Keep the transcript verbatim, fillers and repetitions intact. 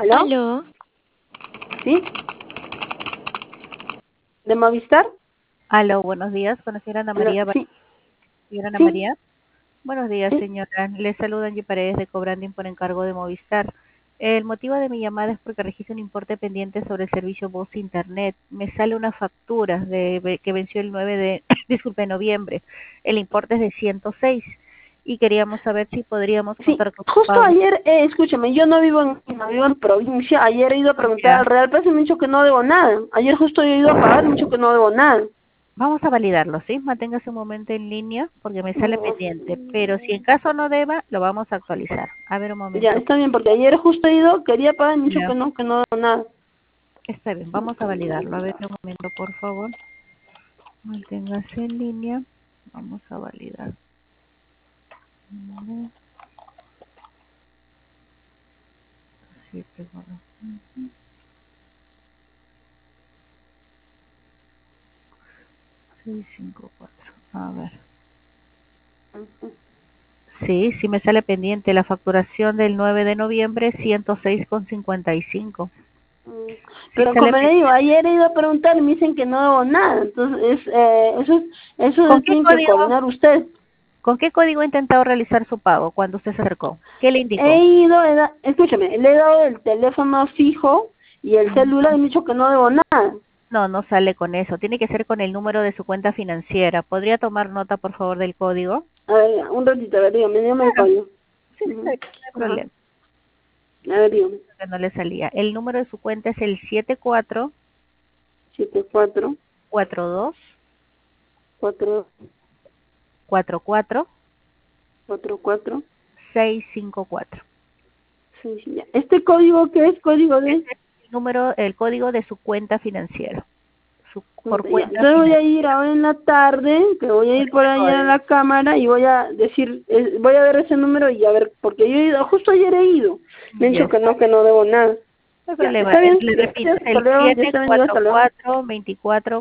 ¿Aló? Aló. ¿Sí? ¿De Movistar? Aló, buenos días, con la señora Ana Aló, María. Bar- sí, Señora Ana sí, María. Buenos días, sí. señora. Le saluda Angie Paredes de Cobranding por encargo de Movistar. El motivo de mi llamada es porque registro un importe pendiente sobre el servicio Voz Internet. Me sale una factura de, ve- que venció el nueve de, disculpe, noviembre. El importe es de ciento seis y queríamos saber si podríamos Sí, contar con su justo pago. ayer, eh, escúchame, yo no vivo en, no vivo en provincia, ayer he ido a preguntar al Ya. Real Plaza y me han dicho que no debo nada. Ayer justo he ido a pagar y me han dicho que no debo nada. Vamos a validarlo, ¿sí? Manténgase un momento en línea porque me sale No. pendiente, pero si en caso no deba, lo vamos a actualizar. A ver un Ya, momento. está bien, porque ayer justo he ido, quería pagar y me han dicho Ya. que no, que no debo nada. Está bien, vamos a validarlo. A ver un momento, por favor. Manténgase en línea. Vamos a validar. Uno, siete, bueno. Ujú. Seis, cinco, cuatro. A ver. Sí, sí me sale pendiente la facturación del nueve de noviembre, ciento seis con cincuenta y cinco. Mm, Sí Pero sale como le digo, pendiente. ayer he ido a preguntar y me dicen que no debo nada. Entonces, es, eh, eso, es- eso ¿Con qué tienen que código, coordinar usted. con qué código ha intentado realizar su pago cuando usted se acercó? ¿Qué le He indicó? ido, he da- escúchame, le he dado el teléfono fijo y el Ujú. celular y me ha dicho que no debo nada. No, no sale con eso. Tiene que ser con el número de su cuenta financiera. ¿Podría tomar nota, por favor, del código? A ver, ya, un ratito, a ver, dígame, dígame el Claro. código. Sí, está Ujú. bien, no hay Ajá. problema. A ver, dígame. Que no le salía. El número de su cuenta es el siete cuatro Siete, cuatro, cuatro dos cuatro, cuatro cuatro cuatro, cuatro, seis cinco cuatro. seis, ya. ¿Este código qué es? Código de... Este es el número, el código de su cuenta financiera. Su, por Ya, cuenta entonces voy a financiera. ir ahora en la tarde, que voy a Con ir por ese allá a código. la cámara y voy a decir, eh, voy a ver ese número y a ver, porque yo he ido, justo ayer he ido. Me han Ya dicho que está. no, que no debo nada. No hay Ya, problema. está Eh, bien, Le gracias, repito, es hasta el luego, ya siete está bien, hasta cuatro luego. cuatro veinticuatro